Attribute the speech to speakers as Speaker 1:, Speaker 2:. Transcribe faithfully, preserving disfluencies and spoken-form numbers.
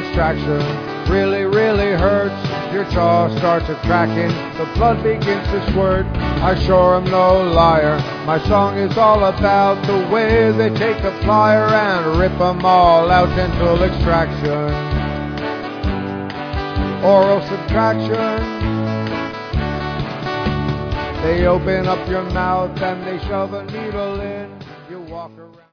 Speaker 1: extraction really, really hurts. Your jaw starts a cracking, the blood begins to squirt. I sure am no liar, my song is all about the way they take the plier and rip them all out. Dental extraction, oral subtraction. They open up your mouth and they shove a needle in. You walk around.